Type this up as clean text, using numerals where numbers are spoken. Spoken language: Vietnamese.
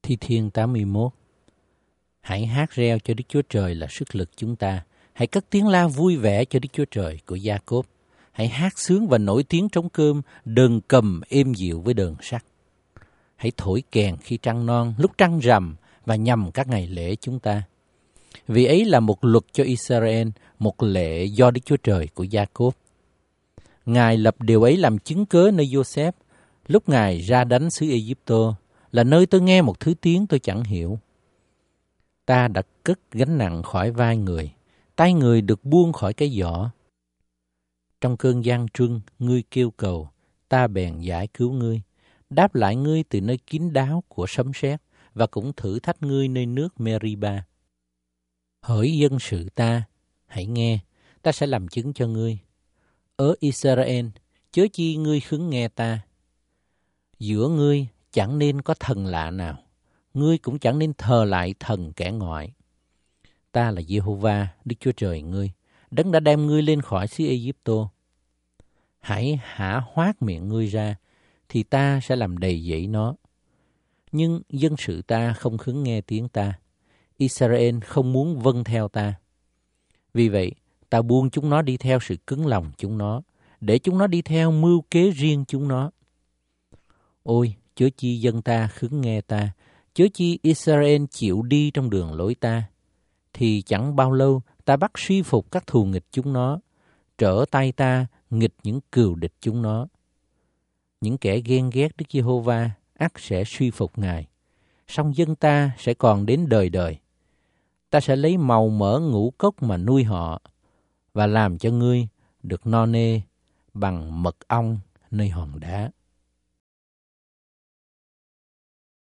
Thi Thiên 81. Hãy hát reo cho Đức Chúa Trời là sức lực chúng ta. Hãy cất tiếng la vui vẻ cho Đức Chúa Trời của Gia-cốp. Hãy hát sướng và nổi tiếng trống cơm, đờn cầm êm dịu với đờn sắt. Hãy thổi kèn khi trăng non, lúc trăng rằm và nhằm các ngày lễ chúng ta. Vì ấy là một luật cho Israel, một lệ do Đức Chúa Trời của Gia-cốp. Ngài lập điều ấy làm chứng cớ nơi Giô-xép, lúc Ngài ra đánh xứ Ê-díp-tô, là nơi tôi nghe một thứ tiếng tôi chẳng hiểu. Ta đã cất gánh nặng khỏi vai người, tay người được buông khỏi cái giỏ. Trong cơn gian truân, ngươi kêu cầu, ta bèn giải cứu ngươi, đáp lại ngươi từ nơi kín đáo của sấm sét và cũng thử thách ngươi nơi nước Meriba. Hỡi dân sự ta, hãy nghe, ta sẽ làm chứng cho ngươi. Ở Israel, chớ chi ngươi khứng nghe ta. Giữa ngươi chẳng nên có thần lạ nào, ngươi cũng chẳng nên thờ lại thần kẻ ngoại. Ta là Giê-hô-va, Đức Chúa Trời ngươi, Đấng đã đem ngươi lên khỏi xứ Ê-díp-tô. Hãy hả hoác miệng ngươi ra, thì ta sẽ làm đầy dẫy nó. Nhưng dân sự ta không khứng nghe tiếng ta, Israel không muốn vâng theo ta. Vì vậy, ta buông chúng nó đi theo sự cứng lòng chúng nó, để chúng nó đi theo mưu kế riêng chúng nó. Ôi, chớ chi dân ta khứng nghe ta, chớ chi Israel chịu đi trong đường lối ta, thì chẳng bao lâu ta bắt suy phục các thù nghịch chúng nó, trở tay ta nghịch những cừu địch chúng nó. Những kẻ ghen ghét Đức Giê-hô-va ắt sẽ suy phục Ngài, song dân ta sẽ còn đến đời đời. Ta sẽ lấy màu mỡ ngũ cốc mà nuôi họ, và làm cho ngươi được no nê bằng mật ong nơi hòn đá.